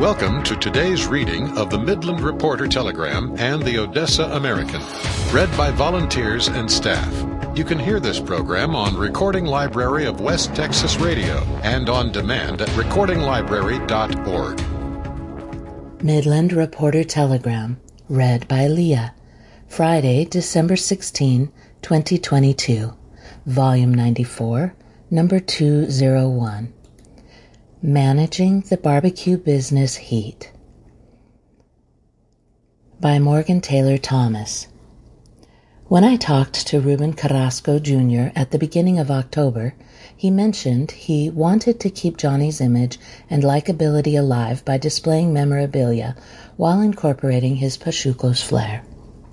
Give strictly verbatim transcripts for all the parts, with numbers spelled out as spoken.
Welcome to today's reading of the Midland Reporter Telegram and the Odessa American, read by volunteers and staff. You can hear this program on Recording Library of West Texas Radio and on demand at recording library dot org. Midland Reporter Telegram, read by Leah. Friday, December sixteenth, twenty twenty-two. Volume ninety-four, number two oh one. Managing the Barbecue Business Heat. By Morgan Taylor Thomas. When I talked to Ruben Carrasco Junior at the beginning of October, he mentioned he wanted to keep Johnny's image and likability alive by displaying memorabilia while incorporating his Pachuco's flair.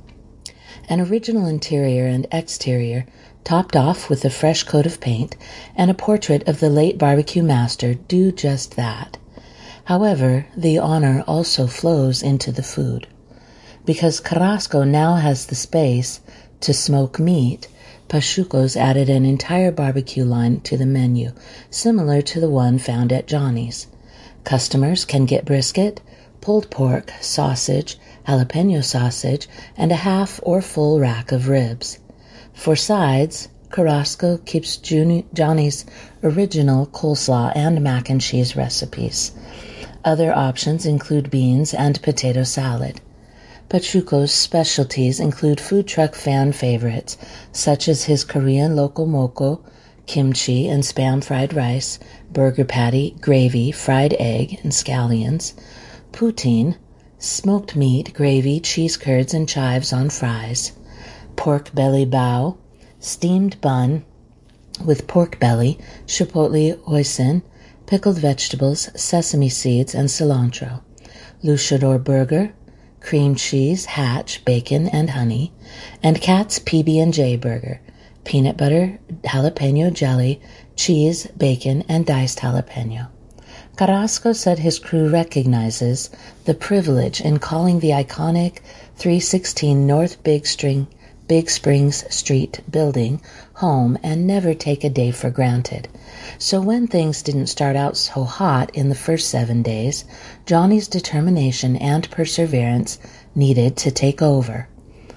An original interior and exterior, topped off with a fresh coat of paint, and a portrait of the late barbecue master do just that. However, the honor also flows into the food. Because Carrasco now has the space to smoke meat, Pachuco's added an entire barbecue line to the menu, similar to the one found at Johnny's. Customers can get brisket, pulled pork, sausage, jalapeno sausage, and a half or full rack of ribs. For sides, Carrasco keeps Johnny's original coleslaw and mac and cheese recipes. Other options include beans and potato salad. Pachuco's specialties include food truck fan favorites, such as his Korean local moko, kimchi and spam fried rice, burger patty, gravy, fried egg, and scallions, poutine, smoked meat, gravy, cheese curds, and chives on fries, pork belly bao, steamed bun with pork belly, chipotle hoisin, pickled vegetables, sesame seeds, and cilantro, luchador burger, cream cheese, hatch, bacon, and honey, and Katz P B and J burger, peanut butter, jalapeno jelly, cheese, bacon, and diced jalapeno. Carrasco said his crew recognizes the privilege in calling the iconic three sixteen North Big String Big Springs Street building home and never take a day for granted. So when things didn't start out so hot in the first seven days, Johnny's determination and perseverance needed to take over.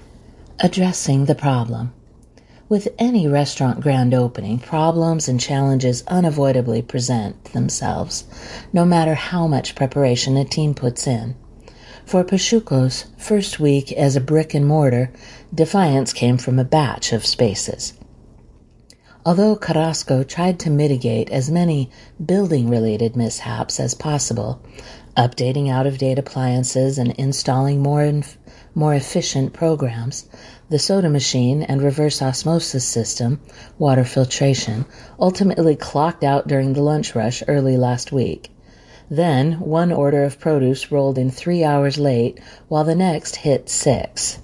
Addressing the problem. With any restaurant grand opening, problems and challenges unavoidably present themselves, no matter how much preparation a team puts in. For Pachuco's first week as a brick and mortar, defiance came from a batch of spaces. Although Carrasco tried to mitigate as many building-related mishaps as possible, updating out-of-date appliances and installing more inf- more efficient programs, the soda machine and reverse osmosis system, water filtration, ultimately clocked out during the lunch rush early last week. Then, one order of produce rolled in three hours late, while the next hit six.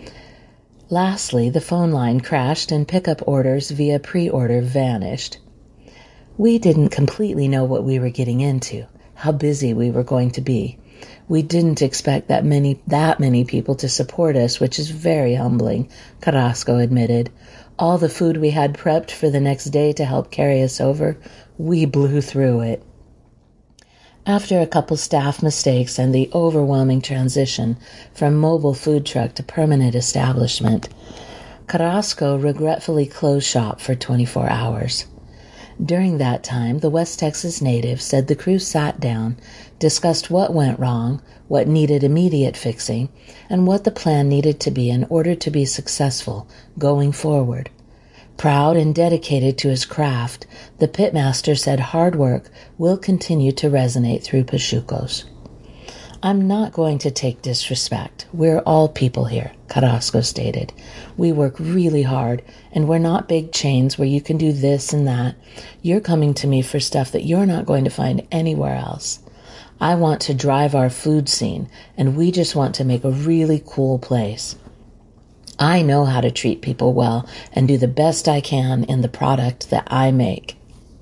Lastly, the phone line crashed and pickup orders via pre-order vanished. We didn't completely know what we were getting into, how busy we were going to be. We didn't expect that many that many people to support us, which is very humbling, Carrasco admitted. All the food we had prepped for the next day to help carry us over, we blew through it. After a couple staff mistakes and the overwhelming transition from mobile food truck to permanent establishment, Carrasco regretfully closed shop for twenty-four hours. During that time, the West Texas native said the crew sat down, discussed what went wrong, what needed immediate fixing, and what the plan needed to be in order to be successful going forward. Proud and dedicated to his craft, the pitmaster said hard work will continue to resonate through Pachuco's. I'm not going to take disrespect. We're all people here, Carrasco stated. We work really hard, and we're not big chains where you can do this and that. You're coming to me for stuff that you're not going to find anywhere else. I want to drive our food scene, and we just want to make a really cool place. I know how to treat people well and do the best I can in the product that I make.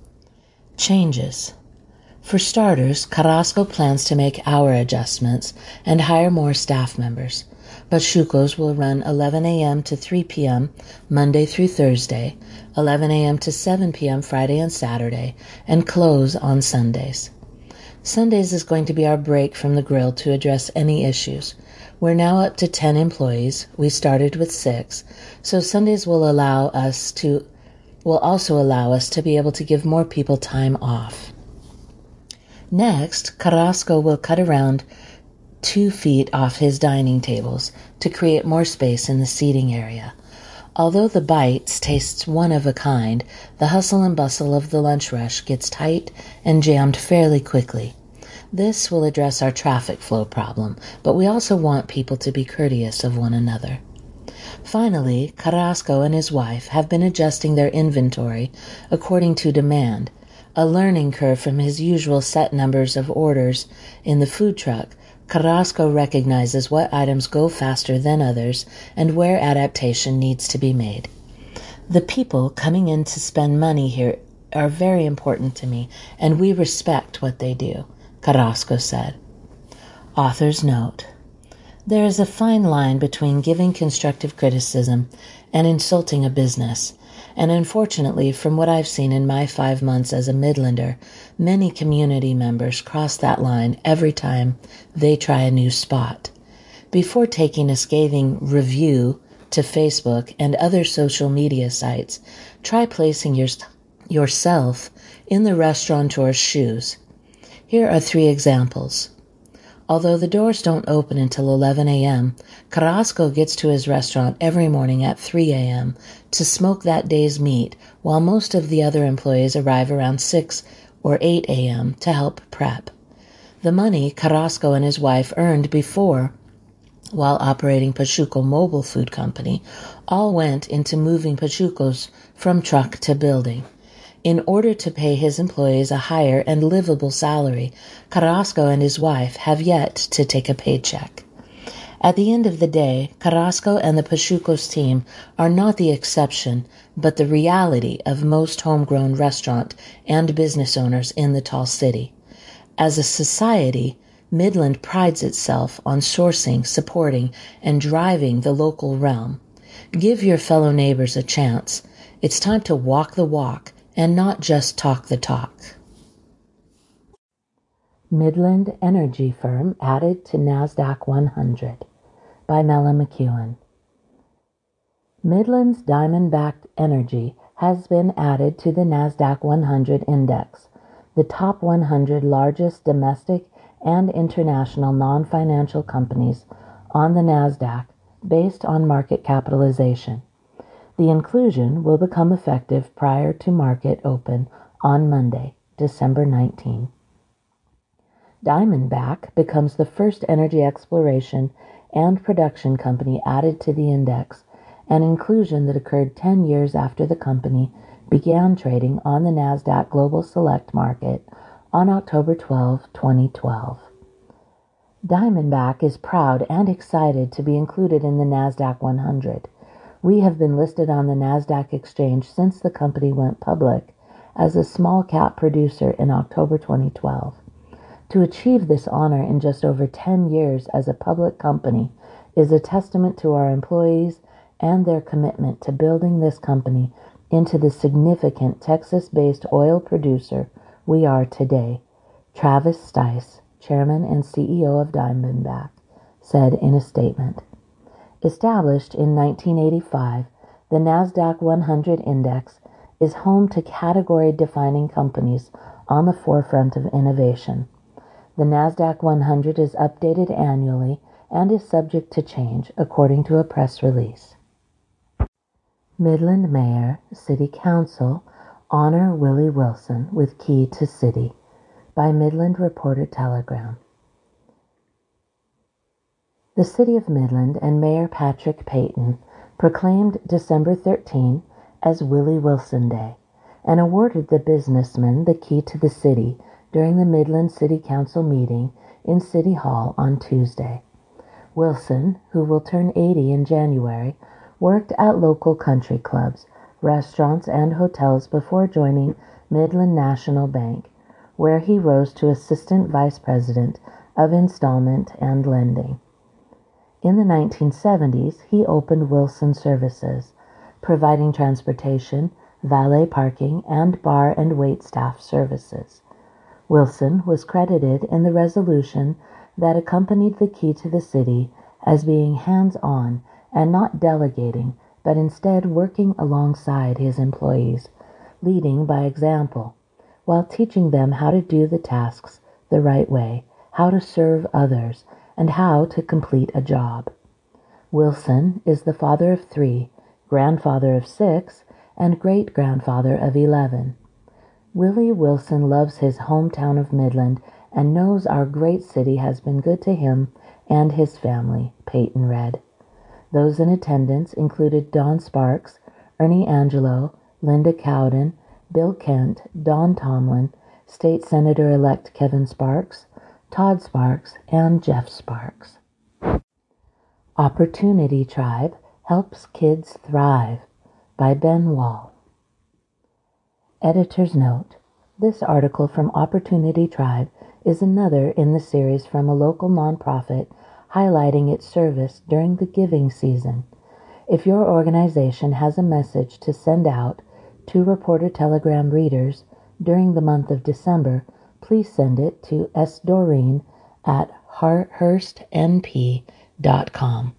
Changes. For starters, Carrasco plans to make hour adjustments and hire more staff members. Pachuco's will run eleven a.m. to three p.m. Monday through Thursday, eleven a.m. to seven p.m. Friday and Saturday, and close on Sundays. Sundays is going to be our break from the grill to address any issues. We're now up to ten employees. We started with six, so Sundays will allow us to will also allow us to be able to give more people time off. Next, Carrasco will cut around two feet off his dining tables to create more space in the seating area. Although the bites taste one of a kind, the hustle and bustle of the lunch rush gets tight and jammed fairly quickly. This will address our traffic flow problem, but we also want people to be courteous of one another. Finally, Carrasco and his wife have been adjusting their inventory according to demand, a learning curve from his usual set numbers of orders in the food truck. Carrasco recognizes what items go faster than others and where adaptation needs to be made. The people coming in to spend money here are very important to me, and we respect what they do, Carrasco said. Author's note: there is a fine line between giving constructive criticism and insulting a business, and unfortunately, from what I've seen in my five months as a Midlander, many community members cross that line every time they try a new spot. Before taking a scathing review to Facebook and other social media sites, try placing your, yourself in the restaurateur's shoes. Here are three examples. Although the doors don't open until eleven a.m., Carrasco gets to his restaurant every morning at three a.m. to smoke that day's meat, while most of the other employees arrive around six or eight a.m. to help prep. The money Carrasco and his wife earned before, while operating Pachuco Mobile Food Company, all went into moving Pachucos from truck to building. In order to pay his employees a higher and livable salary, Carrasco and his wife have yet to take a paycheck. At the end of the day, Carrasco and the Pachucos team are not the exception, but the reality of most homegrown restaurant and business owners in the tall city. As a society, Midland prides itself on sourcing, supporting, and driving the local realm. Give your fellow neighbors a chance. It's time to walk the walk and not just talk the talk. Midland Energy Firm added to NASDAQ one hundred by Mela McEwen. Midland's Diamondback Energy has been added to the NASDAQ one hundred index, the top one hundred largest domestic and international non-financial companies on the NASDAQ based on market capitalization. The inclusion will become effective prior to market open on Monday, December nineteenth. Diamondback becomes the first energy exploration and production company added to the index, an inclusion that occurred ten years after the company began trading on the NASDAQ Global Select Market on October twelfth, twenty twelve. Diamondback is proud and excited to be included in the NASDAQ one hundred. We have been listed on the NASDAQ exchange since the company went public as a small-cap producer in October twenty twelve. To achieve this honor in just over ten years as a public company is a testament to our employees and their commitment to building this company into the significant Texas-based oil producer we are today, Travis Stice, Chairman and C E O of Diamondback, said in a statement. Established in nineteen eighty-five, the NASDAQ one hundred Index is home to category-defining companies on the forefront of innovation. The NASDAQ one hundred is updated annually and is subject to change, according to a press release. Midland Mayor, City Council, honor Willie Wilson with key to city, by Midland Reporter Telegram. The City of Midland and Mayor Patrick Payton proclaimed December thirteenth as Willie Wilson Day and awarded the businessman the key to the city during the Midland City Council meeting in City Hall on Tuesday. Wilson, who will turn eighty in January, worked at local country clubs, restaurants, and hotels before joining Midland National Bank, where he rose to Assistant Vice President of Installment and Lending. In the nineteen seventies, he opened Wilson Services, providing transportation, valet parking, and bar and wait staff services. Wilson was credited in the resolution that accompanied the key to the city as being hands-on and not delegating, but instead working alongside his employees, leading by example, while teaching them how to do the tasks the right way, how to serve others, and how to complete a job. Wilson is the father of three, grandfather of six, and great-grandfather of eleven. Willie Wilson loves his hometown of Midland and knows our great city has been good to him and his family, Peyton read. Those in attendance included Don Sparks, Ernie Angelo, Linda Cowden, Bill Kent, Don Tomlin, State Senator-elect Kevin Sparks, Todd Sparks, and Jeff Sparks. Opportunity Tribe Helps Kids Thrive by Ben Wall. Editor's note: this article from Opportunity Tribe is another in the series from a local nonprofit highlighting its service during the giving season. If your organization has a message to send out to Reporter Telegram readers during the month of December, please send it to s doreen at hurst n p dot com.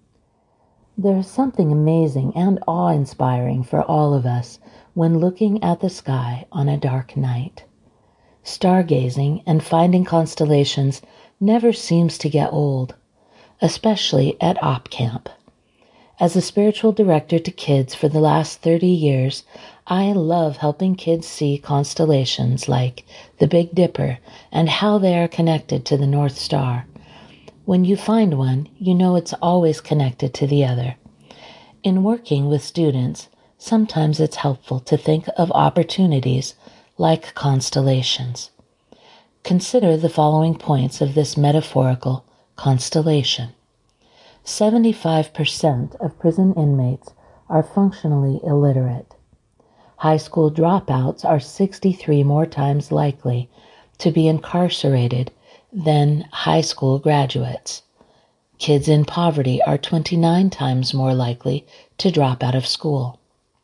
There is something amazing and awe-inspiring for all of us when looking at the sky on a dark night. Stargazing and finding constellations never seems to get old, especially at Op Camp. As a spiritual director to kids for the last thirty years, I love helping kids see constellations like the Big Dipper and how they are connected to the North Star. When you find one, you know it's always connected to the other. In working with students, sometimes it's helpful to think of opportunities like constellations. Consider the following points of this metaphorical constellation. seventy-five percent of prison inmates are functionally illiterate. High school dropouts are sixty-three more times likely to be incarcerated than high school graduates. Kids in poverty are twenty-nine times more likely to drop out of school.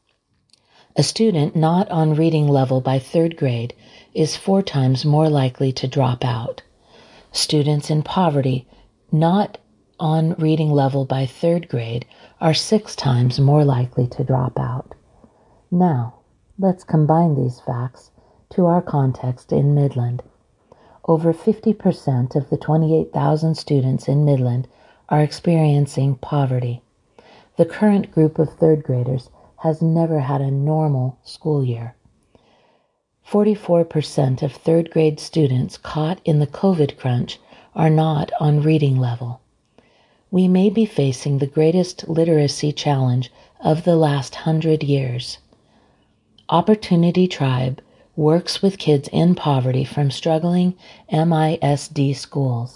A student not on reading level by third grade is four times more likely to drop out. Students in poverty not on reading level by third grade are six times more likely to drop out. Now, let's combine these facts to our context in Midland. Over fifty percent of the twenty-eight thousand students in Midland are experiencing poverty. The current group of third graders has never had a normal school year. forty-four percent of third grade students caught in the COVID crunch are not on reading level. We may be facing the greatest literacy challenge of the last hundred years. Opportunity Tribe works with kids in poverty from struggling M I S D schools.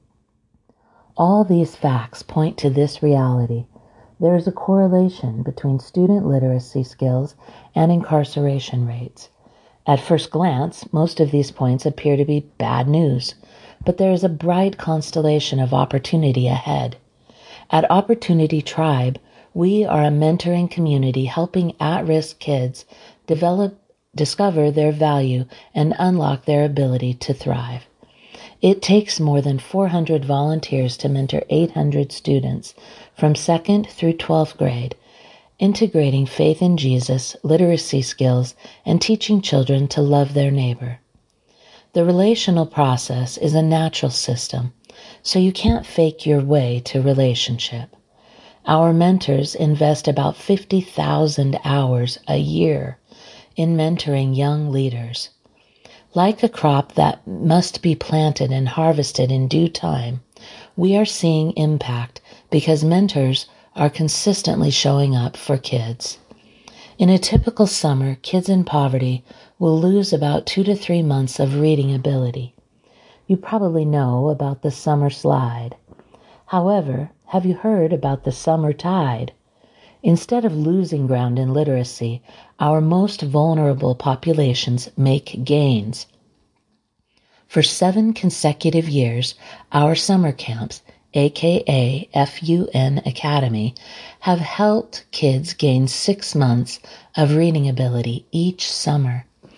All these facts point to this reality. There is a correlation between student literacy skills and incarceration rates. At first glance, most of these points appear to be bad news, but there is a bright constellation of opportunity ahead. At Opportunity Tribe, we are a mentoring community helping at-risk kids develop, discover their value, and unlock their ability to thrive. It takes more than four hundred volunteers to mentor eight hundred students from second through twelfth grade, integrating faith in Jesus, literacy skills, and teaching children to love their neighbor. The relational process is a natural system, so you can't fake your way to relationship. Our mentors invest about fifty thousand hours a year in mentoring young leaders. Like a crop that must be planted and harvested in due time, we are seeing impact because mentors are consistently showing up for kids. In a typical summer, kids in poverty will lose about two to three months of reading ability. You probably know about the summer slide. However, have you heard about the summer tide? Instead of losing ground in literacy, our most vulnerable populations make gains. For seven consecutive years, our summer camps, aka F U N Academy, have helped kids gain six months of reading ability each summer.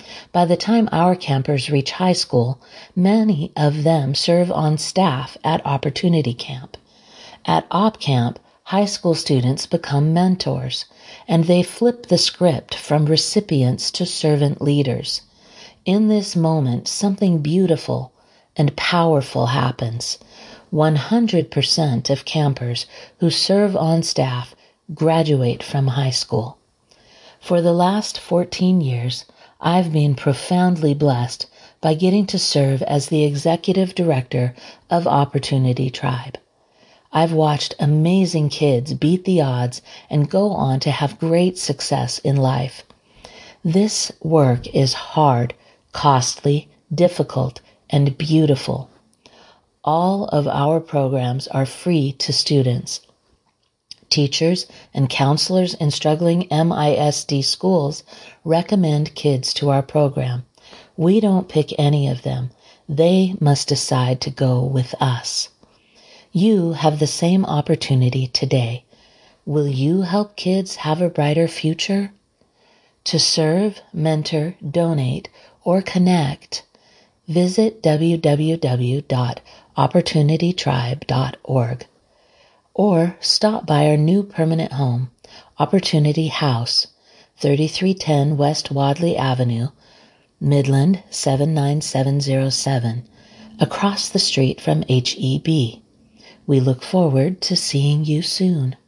By the time our campers reach high school, many of them serve on staff at Opportunity Camp. At Op Camp, high school students become mentors, and they flip the script from recipients to servant leaders. In this moment, something beautiful and powerful happens. one hundred percent of campers who serve on staff graduate from high school. For the last fourteen years, I've been profoundly blessed by getting to serve as the executive director of Opportunity Tribe. I've watched amazing kids beat the odds and go on to have great success in life. This work is hard, costly, difficult, and beautiful. All of our programs are free to students. Teachers and counselors in struggling M I S D schools recommend kids to our program. We don't pick any of them. They must decide to go with us. You have the same opportunity today. Will you help kids have a brighter future? To serve, mentor, donate, or connect, visit w w w dot opportunity tribe dot org. Or stop by our new permanent home, Opportunity House, thirty-three ten West Wadley Avenue, Midland seven nine seven zero seven, across the street from H E B. We look forward to seeing you soon.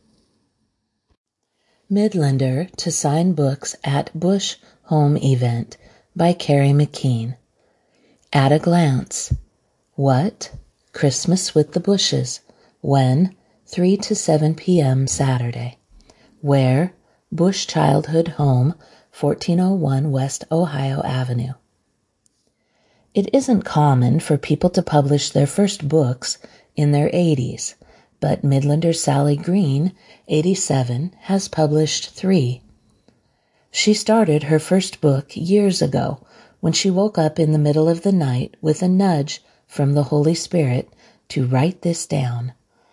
Midlander to sign books at Bush Home Event by Carrie McKean. At a glance. What? Christmas with the Bushes. When? three to seven p.m. Saturday. Where? Bush Childhood Home, fourteen oh one West Ohio Avenue. It isn't common for people to publish their first books in their eighties, but Midlander Sally Green, eighty-seven, has published three. She started her first book years ago when she woke up in the middle of the night with a nudge from the Holy Spirit to write this down.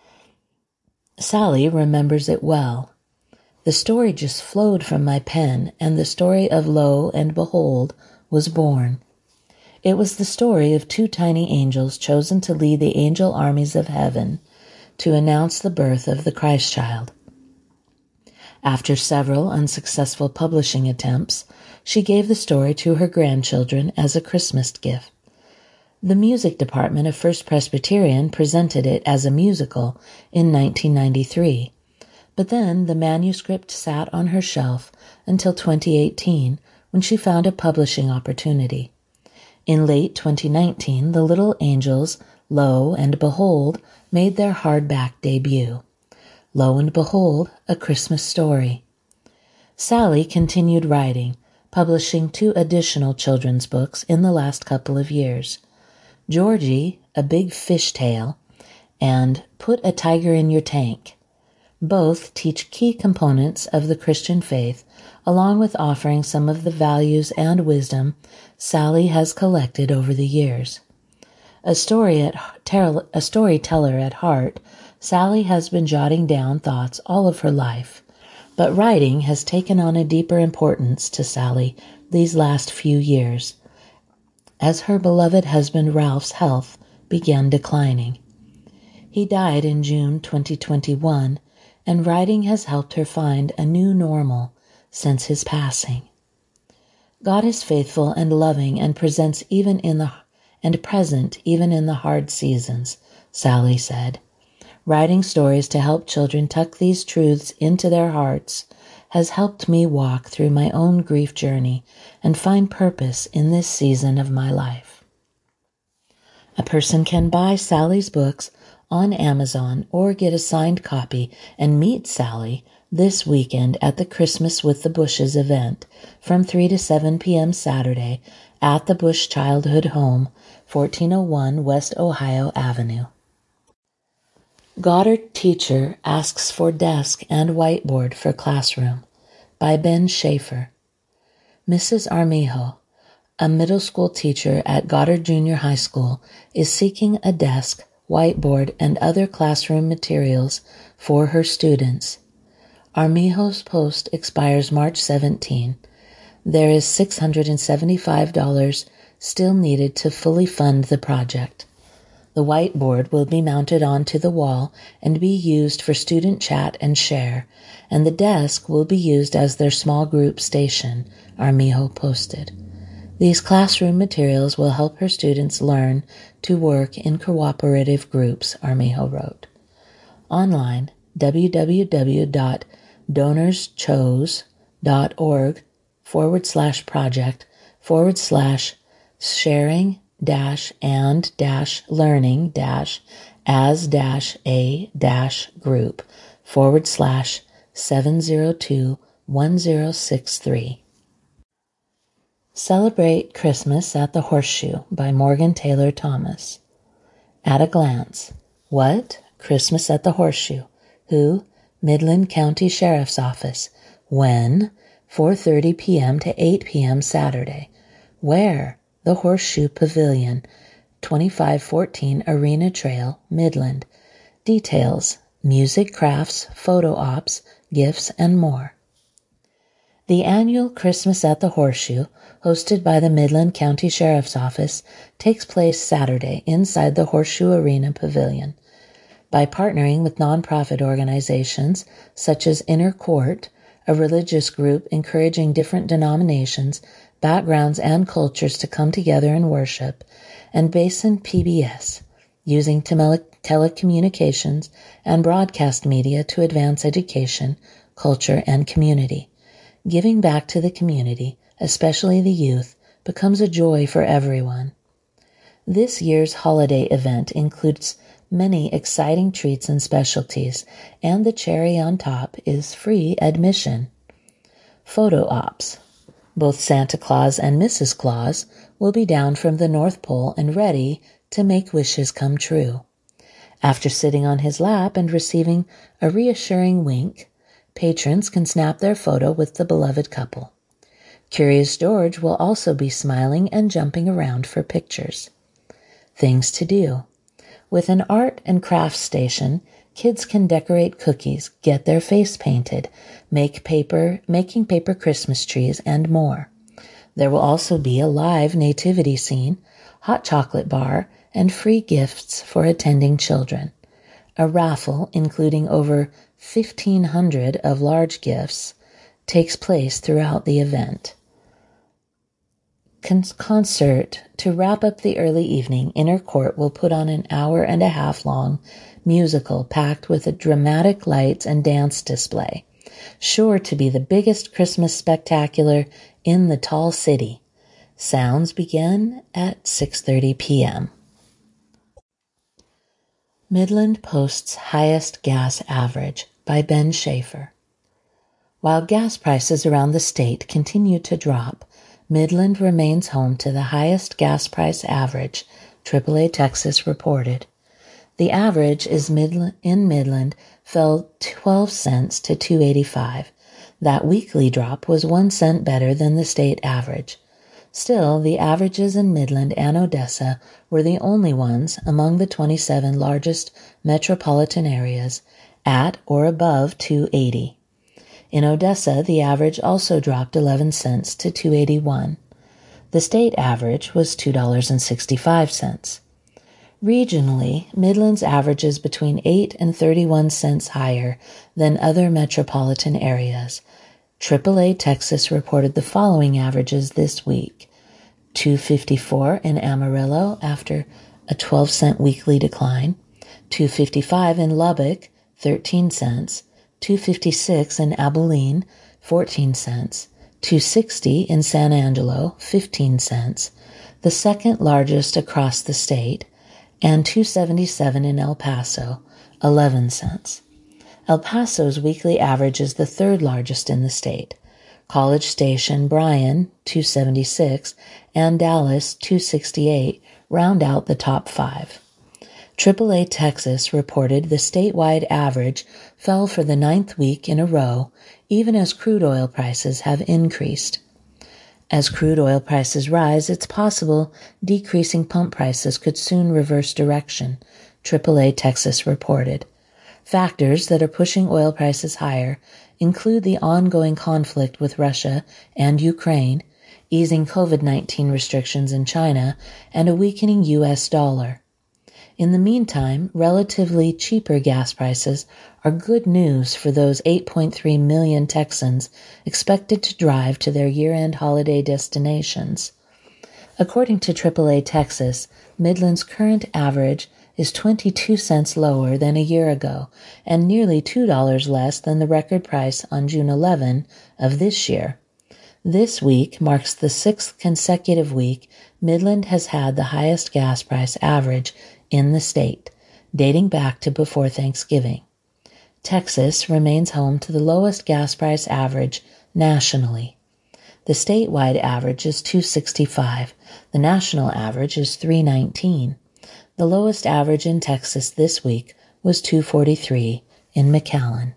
Sally remembers it well. The story just flowed from my pen, and the story of Lo and Behold was born. It was the story of two tiny angels chosen to lead the angel armies of heaven to announce the birth of the Christ child. After several unsuccessful publishing attempts, she gave the story to her grandchildren as a Christmas gift. The music department of First Presbyterian presented it as a musical in nineteen ninety-three, but then the manuscript sat on her shelf until twenty eighteen, when she found a publishing opportunity. In late twenty nineteen, the Little Angels, Lo and Behold, made their hardback debut. Lo and Behold, A Christmas Story. Sally continued writing, publishing two additional children's books in the last couple of years. Georgie, A Big Fish Tale, and Put a Tiger in Your Tank. Both teach key components of the Christian faith, along with offering some of the values and wisdom Sally has collected over the years. A story at a storyteller at heart, Sally has been jotting down thoughts all of her life, but writing has taken on a deeper importance to Sally these last few years, as her beloved husband Ralph's health began declining. He died in June twenty twenty-one, and writing has helped her find a new normal since his passing. God is faithful and loving and presents even in the and present even in the hard seasons, Sally said. Writing stories to help children tuck these truths into their hearts has helped me walk through my own grief journey and find purpose in this season of my life. A person can buy Sally's books on Amazon or get a signed copy and meet Sally this weekend at the Christmas with the Bushes event from three to seven p.m. Saturday at the Bush Childhood Home, fourteen oh one West Ohio Avenue. Goddard teacher asks for desk and whiteboard for classroom by Ben Schaefer. Missus Armijo, a middle school teacher at Goddard Junior High School, is seeking a desk, whiteboard, and other classroom materials for her students. Armijo's post expires March seventeenth. There is six hundred seventy-five dollars still needed to fully fund the project. The whiteboard will be mounted onto the wall and be used for student chat and share, and the desk will be used as their small group station, Armijo posted. These classroom materials will help her students learn to work in cooperative groups, Armijo wrote. Online, www.donorschose.org forward slash project forward slash sharing dash and dash learning dash as dash a dash group forward slash seven zero two one zero six three. Celebrate Christmas at the Horseshoe by Morgan Taylor Thomas. At a glance. What? Christmas at the Horseshoe. Who? Midland County Sheriff's Office. When? four thirty p.m. to eight p.m. Saturday. Where? The Horseshoe Pavilion, twenty-five fourteen Arena Trail, Midland. Details: music, crafts, photo ops, gifts, and more. The annual Christmas at the Horseshoe, hosted by the Midland County Sheriff's Office, takes place Saturday inside the Horseshoe Arena Pavilion. By partnering with nonprofit organizations such as Inner Court, a religious group encouraging different denominations, backgrounds, and cultures to come together and worship, and Basin P B S, using tele- telecommunications and broadcast media to advance education, culture, and community. Giving back to the community, especially the youth, becomes a joy for everyone. This year's holiday event includes many exciting treats and specialties, and the cherry on top is free admission. Photo ops. Both Santa Claus and Missus Claus will be down from the North Pole and ready to make wishes come true. After sitting on his lap and receiving a reassuring wink, patrons can snap their photo with the beloved couple. Curious George will also be smiling and jumping around for pictures. Things to do. With an art and crafts station, kids can decorate cookies, get their face painted, make paper, making paper Christmas trees, and more. There will also be a live nativity scene, hot chocolate bar, and free gifts for attending children. A raffle, including over fifteen hundred of large gifts, takes place throughout the event. Con- concert. To wrap up the early evening, Inner Court will put on an hour and a half long musical packed with a dramatic lights and dance display, sure to be the biggest Christmas spectacular in the tall city. Sounds begin at six thirty p.m. Midland Post's Highest Gas Average by Ben Schaefer. While gas prices around the state continue to drop, Midland remains home to the highest gas price average, triple A Texas reported. The average is Midland, in Midland fell twelve cents to two eighty-five. That weekly drop was one cent better than the state average. Still, the averages in Midland and Odessa were the only ones among the twenty-seven largest metropolitan areas at or above two eighty. In Odessa, the average also dropped eleven cents to two eighty-one. The state average was two dollars and sixty-five cents. Regionally, Midland's averages between eight and thirty-one cents higher than other metropolitan areas. triple A Texas reported the following averages this week. two fifty-four in Amarillo after a twelve cent weekly decline. two fifty-five in Lubbock, thirteen cents. two fifty-six in Abilene, fourteen cents. two sixty in San Angelo, fifteen cents. The second largest across the state. And two seventy-seven in El Paso, eleven cents. El Paso's weekly average is the third largest in the state. College Station, Bryan, two seventy-six, and Dallas, two sixty-eight, round out the top five. triple A Texas reported the statewide average fell for the ninth week in a row, even as crude oil prices have increased. As crude oil prices rise, it's possible decreasing pump prices could soon reverse direction, triple A Texas reported. Factors that are pushing oil prices higher include the ongoing conflict with Russia and Ukraine, easing COVID nineteen restrictions in China, and a weakening U S dollar. In the meantime, relatively cheaper gas prices are good news for those eight point three million Texans expected to drive to their year-end holiday destinations. According to triple A Texas, Midland's current average is twenty-two cents lower than a year ago and nearly two dollars less than the record price on June eleventh of this year. This week marks the sixth consecutive week Midland has had the highest gas price average in the state, dating back to before Thanksgiving. Texas remains home to the lowest gas price average nationally. The statewide average is two dollars and sixty-five cents. The national average is three dollars and nineteen cents. The lowest average in Texas this week was two dollars and forty-three cents in McAllen.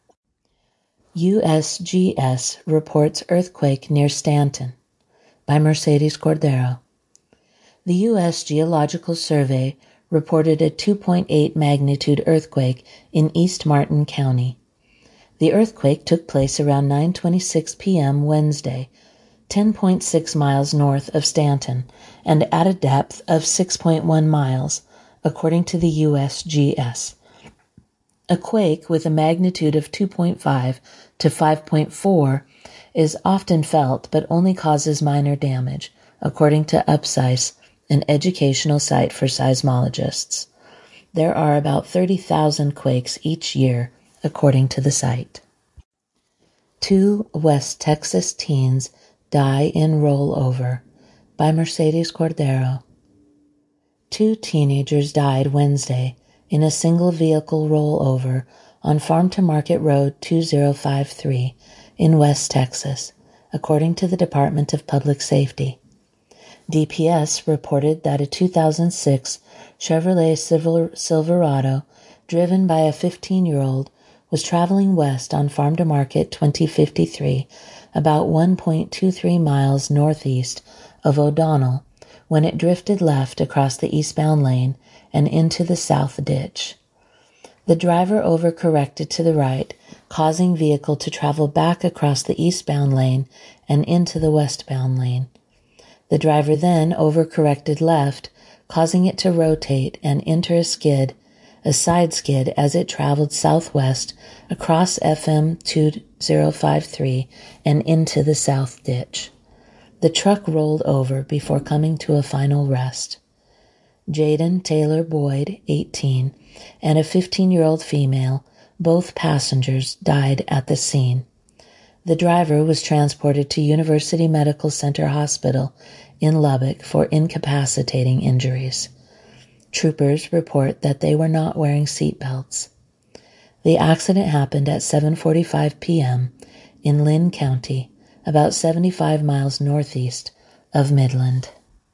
U S G S reports earthquake near Stanton by Mercedes Cordero. The U S Geological Survey reported a two point eight magnitude earthquake in East Martin County. The earthquake took place around nine twenty-six p.m. Wednesday, ten point six miles north of Stanton, and at a depth of six point one miles, according to the U S G S. A quake with a magnitude of two point five to five point four is often felt but only causes minor damage, according to UPSICE, an educational site for seismologists. There are about thirty thousand quakes each year, according to the site. Two West Texas teens die in rollover by Mercedes Cordero. Two teenagers died Wednesday in a single-vehicle rollover on Farm to Market Road two thousand fifty-three in West Texas, according to the Department of Public Safety. D P S reported that a two thousand six Chevrolet Silverado, driven by a fifteen-year-old, was traveling west on Farm to Market twenty fifty-three, about one point two three miles northeast of O'Donnell, when it drifted left across the eastbound lane and into the south ditch. The driver overcorrected to the right, causing vehicle to travel back across the eastbound lane and into the westbound lane. The driver then overcorrected left, causing it to rotate and enter a skid, a side skid as it traveled southwest across F M two thousand fifty-three and into the south ditch. The truck rolled over before coming to a final rest. Jaden Taylor Boyd, eighteen, and a fifteen-year-old female, both passengers, died at the scene. The driver was transported to University Medical Center Hospital in Lubbock for incapacitating injuries. Troopers report that they were not wearing seat belts. The accident happened at seven forty-five p.m. in Lynn County, about seventy-five miles northeast of Midland.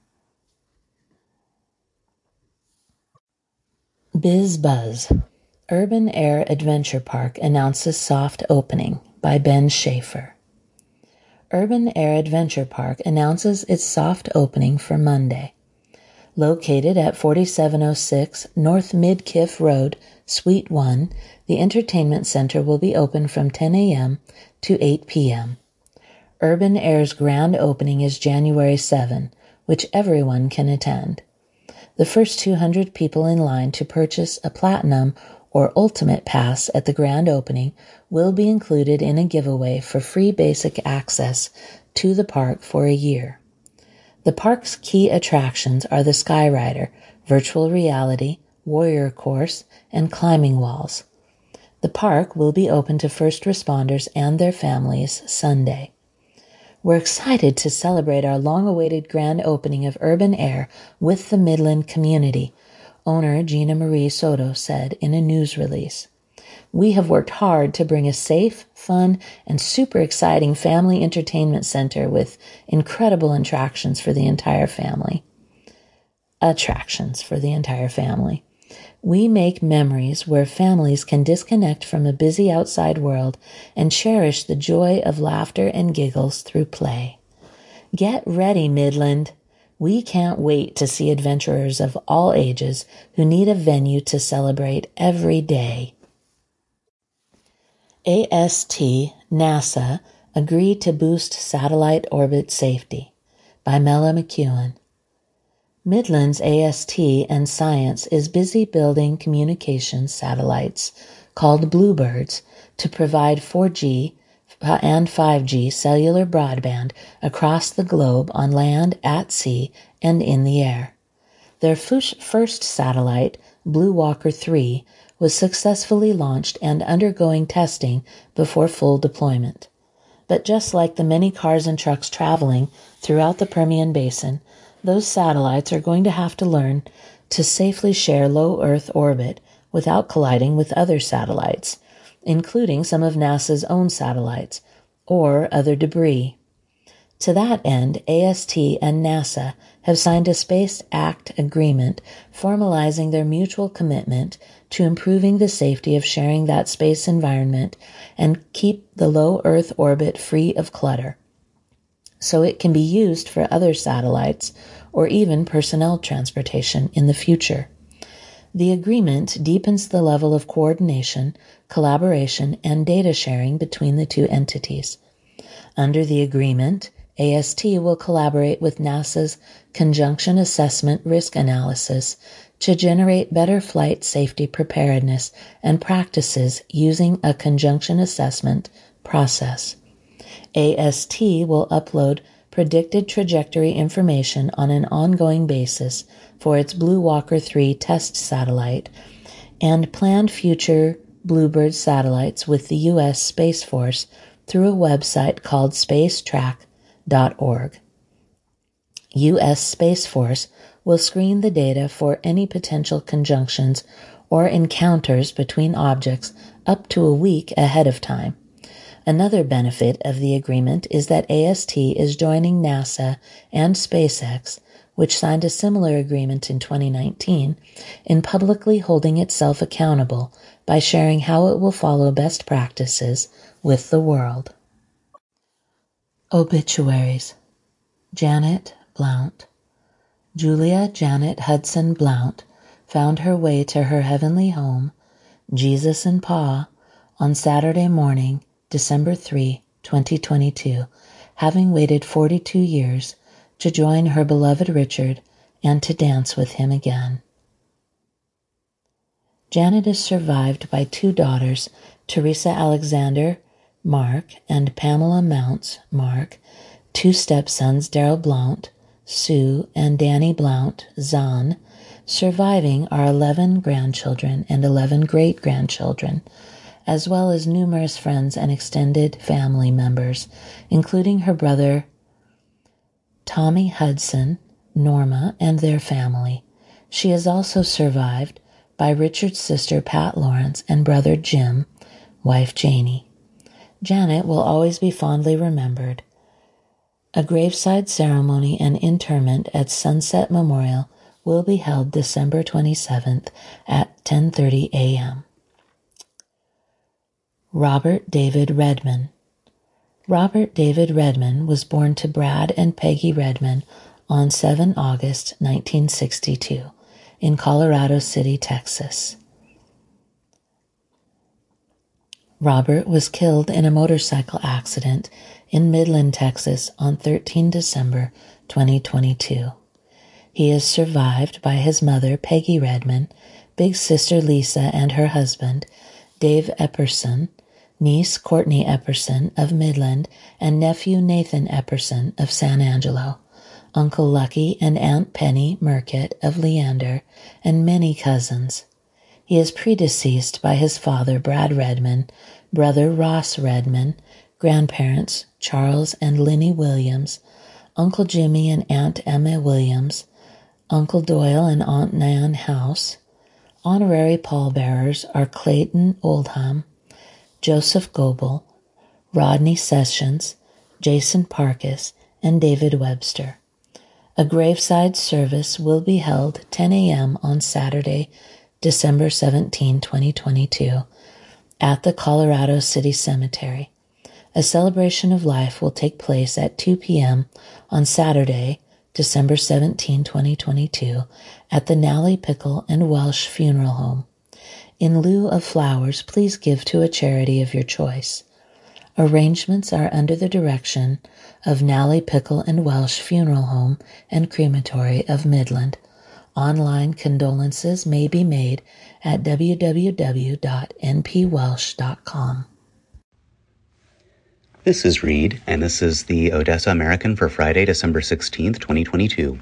Biz Buzz. Urban Air Adventure Park announces soft opening by Ben Schaefer. Urban Air Adventure Park announces its soft opening for Monday. Located at forty-seven oh six North Midkiff Road, Suite one, the entertainment center will be open from ten a.m. to eight p.m. Urban Air's grand opening is January seventh, which everyone can attend. The first two hundred people in line to purchase a Platinum or Ultimate Pass at the grand opening will be included in a giveaway for free basic access to the park for a year. The park's key attractions are the Skyrider, virtual reality, warrior course, and climbing walls. The park will be open to first responders and their families Sunday. We're excited to celebrate our long-awaited grand opening of Urban Air with the Midland community, owner Gina Marie Soto said in a news release. We have worked hard to bring a safe, fun, and super exciting family entertainment center with incredible attractions for the entire family. Attractions for the entire family. We make memories where families can disconnect from a busy outside world and cherish the joy of laughter and giggles through play. Get ready, Midland. We can't wait to see adventurers of all ages who need a venue to celebrate every day. A S T NASA agreed to boost satellite orbit safety by Mela McEwen. Midland's A S T and Science is busy building communications satellites called Bluebirds to provide four G and five G cellular broadband across the globe on land, at sea, and in the air. Their first satellite, Blue Walker three, was successfully launched and undergoing testing before full deployment. But just like the many cars and trucks traveling throughout the Permian Basin, those satellites are going to have to learn to safely share low Earth orbit without colliding with other satellites, including some of NASA's own satellites, or other debris. To that end, A S T and NASA have signed a Space Act agreement formalizing their mutual commitment to improving the safety of sharing that space environment and keep the low Earth orbit free of clutter, so it can be used for other satellites or even personnel transportation in the future. The agreement deepens the level of coordination, collaboration, and data sharing between the two entities. Under the agreement, A S T will collaborate with NASA's Conjunction Assessment Risk Analysis to generate better flight safety preparedness and practices using a conjunction assessment process. A S T will upload predicted trajectory information on an ongoing basis for its Blue Walker three test satellite and planned future Bluebird satellites with the U S Space Force through a website called space track dot org. U S Space Force will screen the data for any potential conjunctions or encounters between objects up to a week ahead of time. Another benefit of the agreement is that A S T is joining NASA and SpaceX, which signed a similar agreement in twenty nineteen, in publicly holding itself accountable by sharing how it will follow best practices with the world. Obituaries. Janet Blount. Julia Janet Hudson Blount found her way to her heavenly home, Jesus and Pa, on Saturday morning, December third, twenty twenty-two, having waited forty-two years to join her beloved Richard and to dance with him again. Janet is survived by two daughters, Teresa Alexander Mark and Pamela Mounts Mark, two stepsons, Darrell Blount, Sue, and Danny Blount, Zahn. Surviving are eleven grandchildren and eleven great-grandchildren, as well as numerous friends and extended family members, including her brother Tommy Hudson, Norma, and their family. She is also survived by Richard's sister Pat Lawrence and brother Jim, wife Janie. Janet will always be fondly remembered. A graveside ceremony and interment at Sunset Memorial will be held December twenty-seventh at ten thirty a.m. Robert David Redman. Robert David Redman was born to Brad and Peggy Redman on the seventh of August, nineteen sixty-two, in Colorado City, Texas. Robert was killed in a motorcycle accident in Midland, Texas on the thirteenth of December, twenty twenty-two. He is survived by his mother, Peggy Redman, big sister Lisa and her husband, Dave Epperson, niece Courtney Epperson of Midland, and nephew Nathan Epperson of San Angelo, Uncle Lucky and Aunt Penny Murkett of Leander, and many cousins. He is predeceased by his father, Brad Redman, brother Ross Redman, grandparents Charles and Linnie Williams, Uncle Jimmy and Aunt Emma Williams, Uncle Doyle and Aunt Nan House. Honorary pallbearers are Clayton Oldham, Joseph Goebel, Rodney Sessions, Jason Parkes, and David Webster. A graveside service will be held ten a.m. on Saturday, December seventeenth, twenty twenty-two, at the Colorado City Cemetery. A celebration of life will take place at two p.m. on Saturday, December seventeenth, twenty twenty-two, at the Nally Pickle and Welsh Funeral Home. In lieu of flowers, please give to a charity of your choice. Arrangements are under the direction of Nally Pickle and Welsh Funeral Home and Crematory of Midland. Online condolences may be made at w w w dot n p welsh dot com. This is Reed, and this is the Odessa American for Friday, December sixteenth, twenty twenty-two.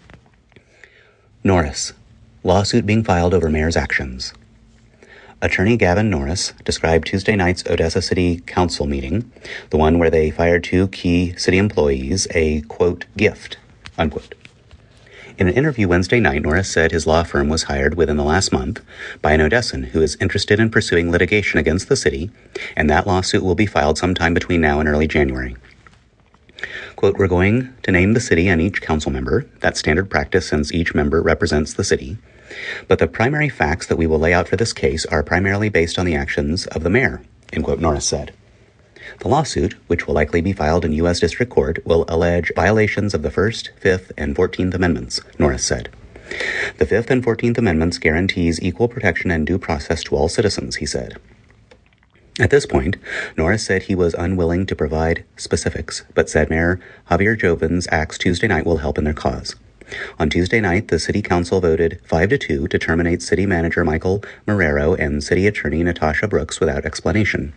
Norris. Lawsuit being filed over mayor's actions. Attorney Gavin Norris described Tuesday night's Odessa City Council meeting, the one where they fired two key city employees, a, quote, gift, unquote. In an interview Wednesday night, Norris said his law firm was hired within the last month by an Odessan who is interested in pursuing litigation against the city, and that lawsuit will be filed sometime between now and early January. Quote, we're going to name the city and each council member. That's standard practice since each member represents the city. But the primary facts that we will lay out for this case are primarily based on the actions of the mayor, end quote, Norris said. The lawsuit, which will likely be filed in U S District Court, will allege violations of the First, Fifth, and Fourteenth Amendments, Norris said. The Fifth and Fourteenth Amendments guarantees equal protection and due process to all citizens, he said. At this point, Norris said he was unwilling to provide specifics, but said Mayor Javier Joven's acts Tuesday night will help in their cause. On Tuesday night, the City Council voted five to two to terminate City Manager Michael Marrero and City Attorney Natasha Brooks without explanation.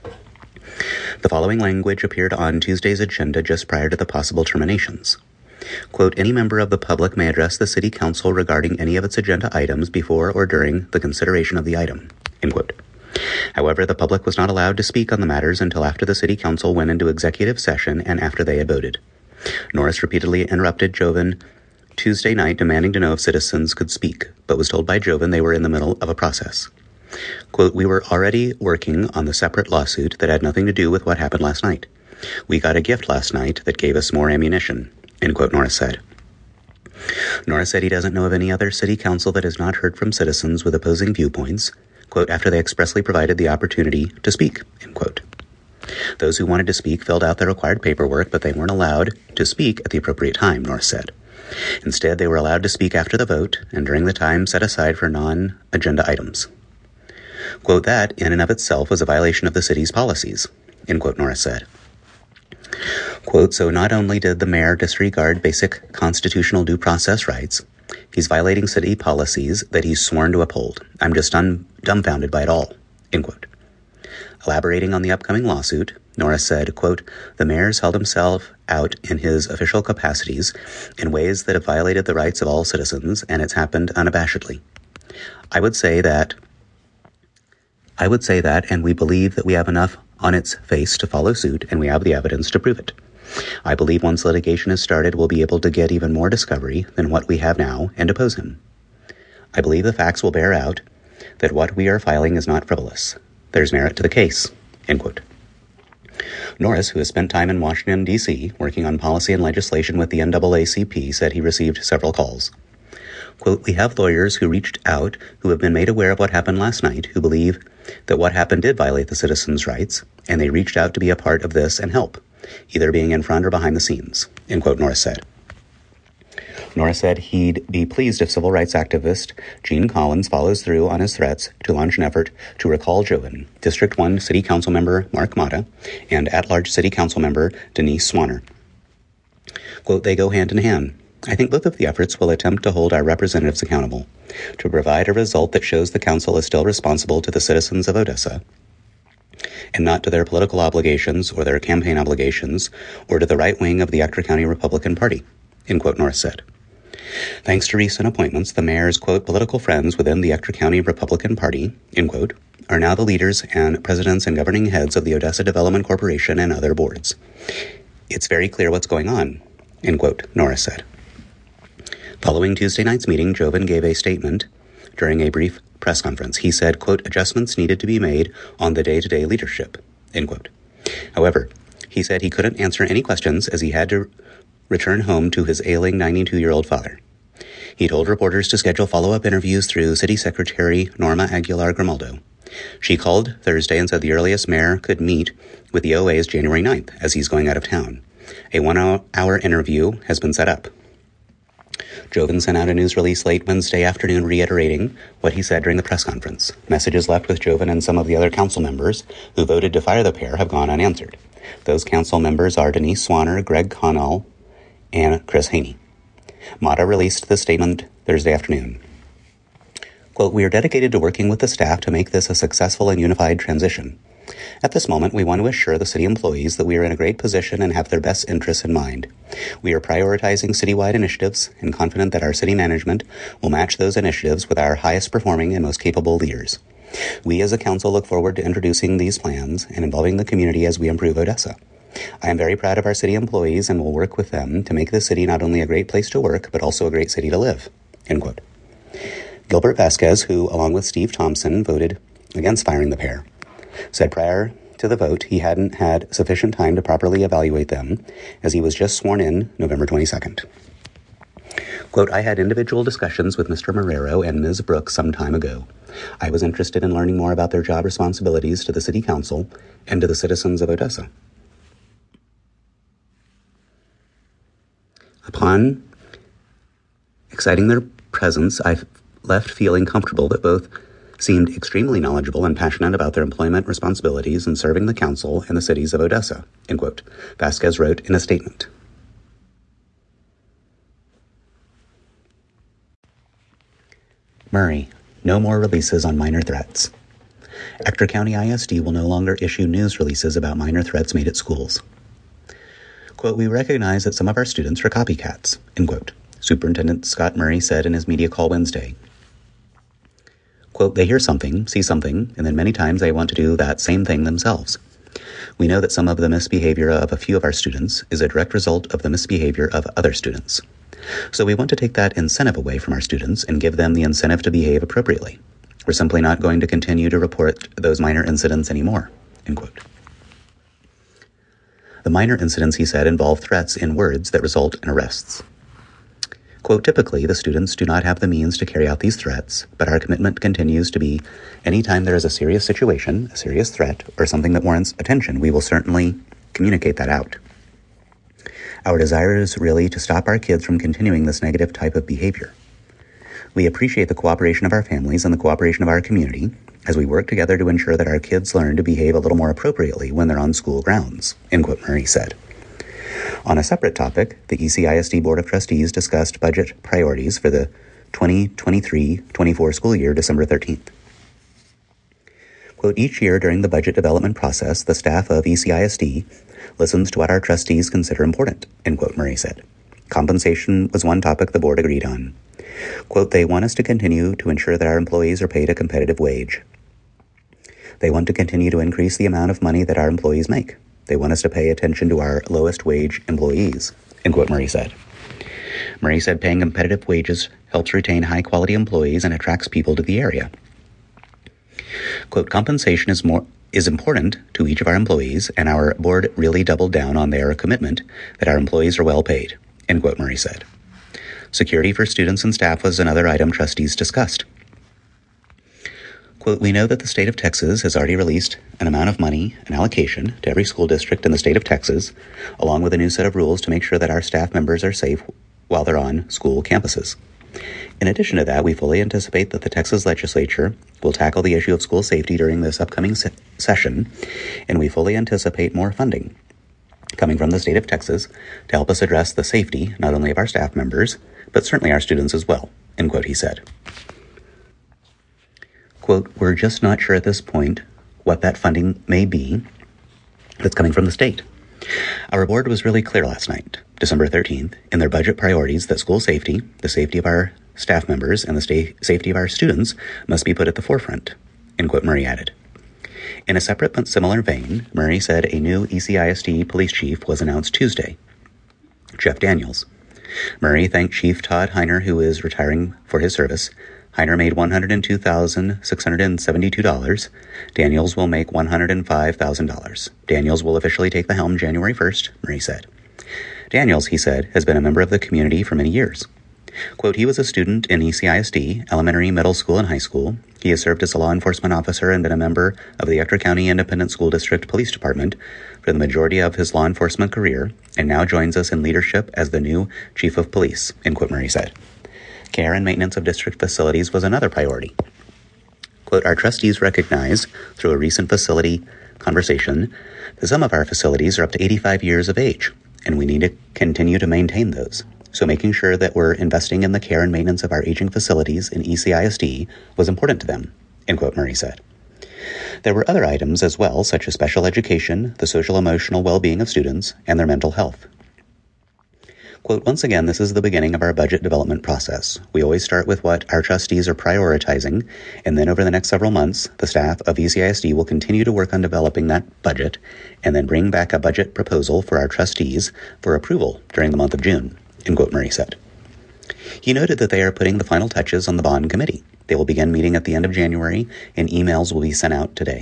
The following language appeared on Tuesday's agenda just prior to the possible terminations. Quote, any member of the public may address the City Council regarding any of its agenda items before or during the consideration of the item, end quote. However, the public was not allowed to speak on the matters until after the City Council went into executive session and after they had voted. Norris repeatedly interrupted Joven Tuesday night demanding to know if citizens could speak, but was told by Joven they were in the middle of a process. Quote, we were already working on the separate lawsuit that had nothing to do with what happened last night. We got a gift last night that gave us more ammunition, end quote, Norris said. Norris said he doesn't know of any other city council that has not heard from citizens with opposing viewpoints, quote, after they expressly provided the opportunity to speak, end quote. Those who wanted to speak filled out the required paperwork, but they weren't allowed to speak at the appropriate time, Norris said. Instead, they were allowed to speak after the vote and during the time set aside for non-agenda items. Quote, that in and of itself was a violation of the city's policies, end quote, Norris said. Quote, so not only did the mayor disregard basic constitutional due process rights, he's violating city policies that he's sworn to uphold. I'm just un- dumbfounded by it all, end quote. Elaborating on the upcoming lawsuit, Norris said, quote, the mayor's held himself out in his official capacities in ways that have violated the rights of all citizens, and it's happened unabashedly. I would say that, I would say that, and we believe that we have enough on its face to follow suit, and we have the evidence to prove it. I believe once litigation is started, we'll be able to get even more discovery than what we have now and depose him. I believe the facts will bear out that what we are filing is not frivolous. There's merit to the case, end quote. Norris, who has spent time in Washington, D C, working on policy and legislation with the N double A C P, said he received several calls. Quote, we have lawyers who reached out who have been made aware of what happened last night, who believe that what happened did violate the citizens' rights, and they reached out to be a part of this and help, either being in front or behind the scenes, end quote, Norris said. Norris said he'd be pleased if civil rights activist Gene Collins follows through on his threats to launch an effort to recall Joven, District one City Council Member Mark Mata, and at-large City Council Member Denise Swanner. Quote, they go hand in hand. I think both of the efforts will attempt to hold our representatives accountable, to provide a result that shows the council is still responsible to the citizens of Odessa, and not to their political obligations or their campaign obligations, or to the right wing of the Ector County Republican Party, end quote, Norris said. Thanks to recent appointments, the mayor's, quote, political friends within the Ector County Republican Party, end quote, are now the leaders and presidents and governing heads of the Odessa Development Corporation and other boards. It's very clear what's going on, end quote, Norris said. Following Tuesday night's meeting, Joven gave a statement during a brief press conference. He said, quote, adjustments needed to be made on the day-to-day leadership, end quote. However, he said he couldn't answer any questions as he had to return home to his ailing ninety-two-year-old father. He told reporters to schedule follow-up interviews through City Secretary Norma Aguilar Grimaldo. She called Thursday and said the earliest mayor could meet with the O A is January ninth, as he's going out of town. A one-hour interview has been set up. Jovan sent out a news release late Wednesday afternoon reiterating what he said during the press conference. Messages left with Jovan and some of the other council members who voted to fire the pair have gone unanswered. Those council members are Denise Swanner, Greg Connell, and Chris Haney. Mata released the statement Thursday afternoon. Quote, "We are dedicated to working with the staff to make this a successful and unified transition. At this moment, we want to assure the city employees that we are in a great position and have their best interests in mind. We are prioritizing citywide initiatives and confident that our city management will match those initiatives with our highest performing and most capable leaders. We as a council look forward to introducing these plans and involving the community as we improve Odessa. I am very proud of our city employees and will work with them to make the city not only a great place to work, but also a great city to live." End quote. Gilbert Vasquez, who, along with Steve Thompson, voted against firing the pair, said prior to the vote he hadn't had sufficient time to properly evaluate them, as he was just sworn in November twenty-second. Quote, "I had individual discussions with Mister Marrero and Miz Brooks some time ago. I was interested in learning more about their job responsibilities to the city council and to the citizens of Odessa. Upon exciting their presence, I left feeling comfortable that both seemed extremely knowledgeable and passionate about their employment responsibilities in serving the council and the cities of Odessa," end quote, Vasquez wrote in a statement. Murray, no more releases on minor threats. Ector County I S D will no longer issue news releases about minor threats made at schools. Quote, "We recognize that some of our students are copycats," end quote, Superintendent Scott Murray said in his media call Wednesday. Quote, "They hear something, see something, and then many times they want to do that same thing themselves. We know that some of the misbehavior of a few of our students is a direct result of the misbehavior of other students. So we want to take that incentive away from our students and give them the incentive to behave appropriately. We're simply not going to continue to report those minor incidents anymore," end quote. The minor incidents, he said, involve threats in words that result in arrests. Quote, "Typically, the students do not have the means to carry out these threats, but our commitment continues to be anytime there is a serious situation, a serious threat, or something that warrants attention, we will certainly communicate that out. Our desire is really to stop our kids from continuing this negative type of behavior. We appreciate the cooperation of our families and the cooperation of our community as we work together to ensure that our kids learn to behave a little more appropriately when they're on school grounds," end quote, Murray said. On a separate topic, the E C I S D Board of Trustees discussed budget priorities for the twenty twenty-three twenty-four school year December thirteenth. Quote, "Each year during the budget development process, the staff of E C I S D listens to what our trustees consider important," end quote, Murray said. Compensation was one topic the board agreed on. Quote, "They want us to continue to ensure that our employees are paid a competitive wage. They want to continue to increase the amount of money that our employees make. They want us to pay attention to our lowest wage employees," end quote, Murray said. Murray said paying competitive wages helps retain high-quality employees and attracts people to the area. Quote, "Compensation is more is important to each of our employees, and our board really doubled down on their commitment that our employees are well paid," end quote, Murray said. Security for students and staff was another item trustees discussed. Quote, "We know that the state of Texas has already released an amount of money, an allocation, to every school district in the state of Texas, along with a new set of rules to make sure that our staff members are safe while they're on school campuses. In addition to that, we fully anticipate that the Texas legislature will tackle the issue of school safety during this upcoming se- session, and we fully anticipate more funding coming from the state of Texas to help us address the safety not only of our staff members, but certainly our students as well," end quote, he said. Quote, "We're just not sure at this point what that funding may be that's coming from the state. Our board was really clear last night, December thirteenth, in their budget priorities that school safety, the safety of our staff members, and the sta- safety of our students must be put at the forefront," end quote, Murray added. In a separate but similar vein, Murray said a new E C I S D police chief was announced Tuesday, Jeff Daniels. Murray thanked Chief Todd Heiner, who is retiring, for his service. Heiner made one hundred two thousand six hundred seventy-two dollars. Daniels will make one hundred five thousand dollars. Daniels will officially take the helm January first, Murray said. Daniels, he said, has been a member of the community for many years. Quote, he was a student in E C I S D, elementary, middle school, and high school. He has served as a law enforcement officer and been a member of the Ector County Independent School District Police Department for the majority of his law enforcement career, and now joins us in leadership as the new chief of police, end quote, Murray said. Care and maintenance of district facilities was another priority. Quote, our trustees recognize through a recent facility conversation that some of our facilities are up to eighty-five years of age, and we need to continue to maintain those. So making sure that we're investing in the care and maintenance of our aging facilities in E C I S D was important to them, end quote, Murray said. There were other items as well, such as special education, the social-emotional well-being of students, and their mental health. Quote, once again, this is the beginning of our budget development process. We always start with what our trustees are prioritizing, and then over the next several months, the staff of E C I S D will continue to work on developing that budget, and then bring back a budget proposal for our trustees for approval during the month of June, end quote, Murray said. He noted that they are putting the final touches on the bond committee. They will begin meeting at the end of January, and emails will be sent out today.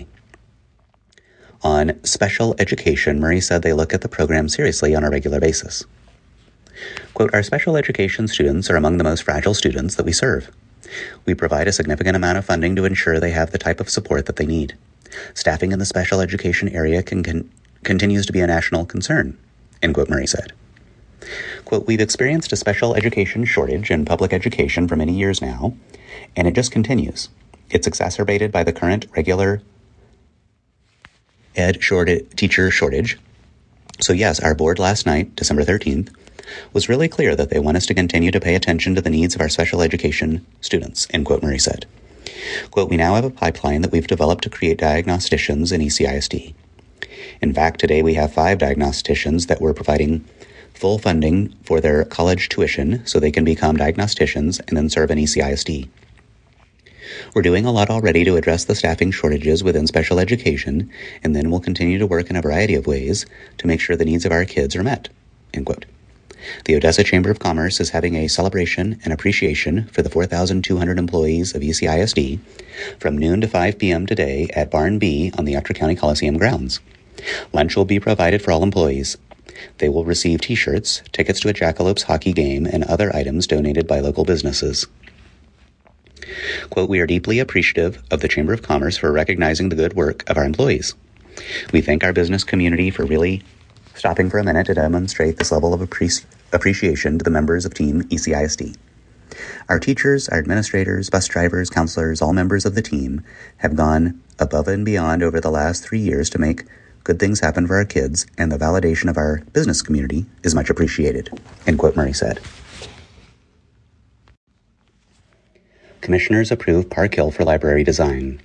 On special education, Murray said they look at the program seriously on a regular basis. Quote, our special education students are among the most fragile students that we serve. We provide a significant amount of funding to ensure they have the type of support that they need. Staffing in the special education area can, can, continues to be a national concern, end quote, Murray said. Quote, we've experienced a special education shortage in public education for many years now, and it just continues. It's exacerbated by the current regular ed shortage, teacher shortage. So yes, our board last night, December thirteenth, was really clear that they want us to continue to pay attention to the needs of our special education students, end quote, Murray said. Quote, we now have a pipeline that we've developed to create diagnosticians in E C I S D. In fact, today we have five diagnosticians that we're providing full funding for their college tuition so they can become diagnosticians and then serve in E C I S D. We're doing a lot already to address the staffing shortages within special education, and then we'll continue to work in a variety of ways to make sure the needs of our kids are met, end quote. The Odessa Chamber of Commerce is having a celebration and appreciation for the four thousand two hundred employees of E C I S D from noon to five p.m. today at Barn B on the Ector County Coliseum grounds. Lunch will be provided for all employees. They will receive t-shirts, tickets to a Jackalopes hockey game, and other items donated by local businesses. Quote, we are deeply appreciative of the Chamber of Commerce for recognizing the good work of our employees. We thank our business community for really stopping for a minute to demonstrate this level of appre- appreciation to the members of Team E C I S D. Our teachers, our administrators, bus drivers, counselors, all members of the team have gone above and beyond over the last three years to make good things happen for our kids, and the validation of our business community is much appreciated, end quote, Murray said. Commissioners approve Park Hill for library design.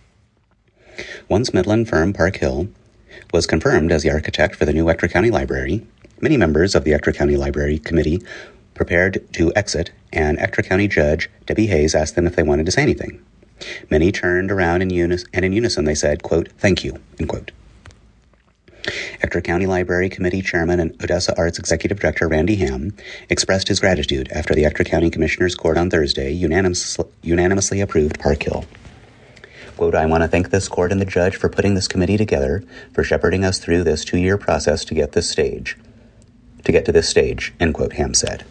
Once Midland firm Park Hill was confirmed as the architect for the new Ector County Library, many members of the Ector County Library Committee prepared to exit, and Ector County Judge Debbie Hayes asked them if they wanted to say anything. Many turned around in unison, and in unison they said, quote, thank you, end quote. Ector County Library Committee Chairman and Odessa Arts Executive Director Randy Ham expressed his gratitude after the Ector County Commissioners Court on Thursday unanimous, unanimously approved Park Hill. Quote, I want to thank this court and the judge for putting this committee together, for shepherding us through this two-year process to get this stage, to get to this stage, end quote, Ham said.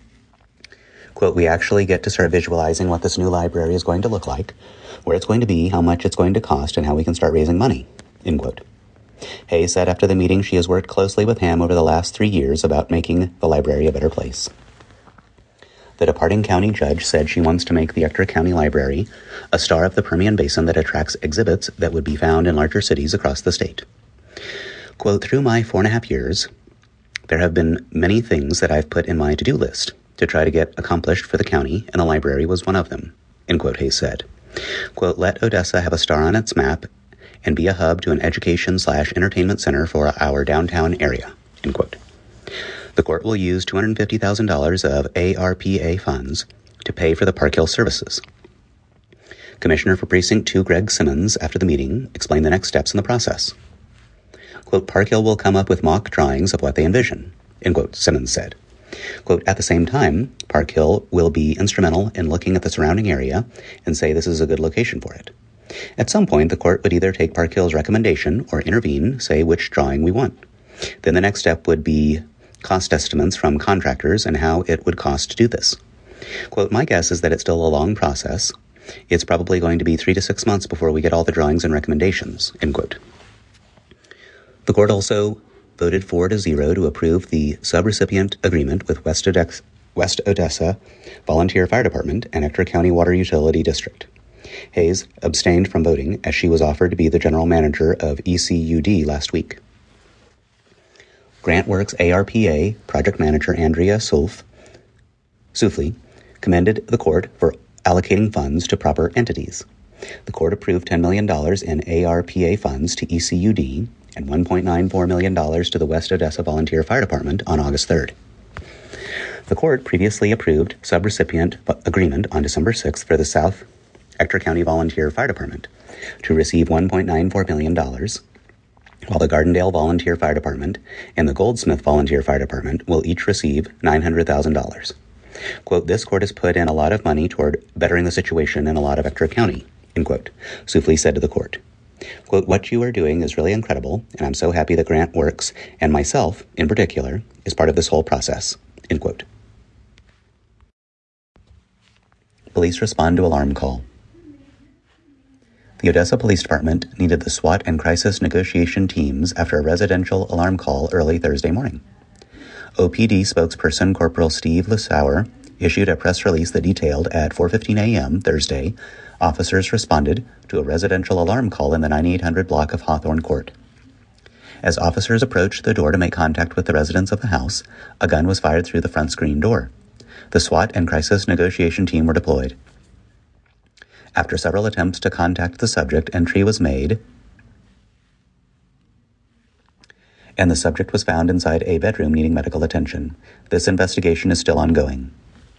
Quote, we actually get to start visualizing what this new library is going to look like, where it's going to be, how much it's going to cost, and how we can start raising money, end quote. Hayes said after the meeting she has worked closely with Ham over the last three years about making the library a better place. The departing county judge said she wants to make the Ector County Library a star of the Permian Basin that attracts exhibits that would be found in larger cities across the state. Quote, through my four and a half years, there have been many things that I've put in my to-do list to try to get accomplished for the county, and the library was one of them, end quote, Hayes said. Quote, let Odessa have a star on its map and be a hub to an education slash entertainment center for our downtown area, end quote. The court will use two hundred fifty thousand dollars of A R P A funds to pay for the Park Hill services. Commissioner for Precinct two, Greg Simmons, after the meeting, explained the next steps in the process. Quote, Park Hill will come up with mock drawings of what they envision, end quote, Simmons said. Quote, at the same time, Park Hill will be instrumental in looking at the surrounding area and say this is a good location for it. At some point, the court would either take Park Hill's recommendation or intervene, say which drawing we want. Then the next step would be cost estimates from contractors and how it would cost to do this. Quote, my guess is that it's still a long process. It's probably going to be three to six months before we get all the drawings and recommendations, end quote. The court also voted four to zero to approve the subrecipient agreement with West Odessa, West Odessa Volunteer Fire Department and Ector County Water Utility District. Hayes abstained from voting as she was offered to be the general manager of E C U D last week. GrantWorks A R P A project manager Andrea Sulf, Soufli commended the court for allocating funds to proper entities. The court approved ten million dollars in A R P A funds to E C U D and one point nine four million dollars to the West Odessa Volunteer Fire Department on August third. The court previously approved subrecipient agreement on December sixth for the South Ector County Volunteer Fire Department to receive one point nine four million dollars, while the Gardendale Volunteer Fire Department and the Goldsmith Volunteer Fire Department will each receive nine hundred thousand dollars. Quote, this court has put in a lot of money toward bettering the situation in a lot of Ector County, end quote, Soufli said to the court. Quote, what you are doing is really incredible, and I'm so happy that GrantWorks, and myself in particular, is part of this whole process, end quote. Police respond to alarm call. The Odessa Police Department needed the SWAT and crisis negotiation teams after a residential alarm call early Thursday morning. O P D spokesperson Corporal Steve Lissauer issued a press release that detailed at four fifteen a.m. Thursday, officers responded to a residential alarm call in the ninety-eight hundred block of Hawthorne Court. As officers approached the door to make contact with the residents of the house, a gun was fired through the front screen door. The SWAT and crisis negotiation team were deployed. After several attempts to contact the subject, entry was made, and the subject was found inside a bedroom needing medical attention. This investigation is still ongoing.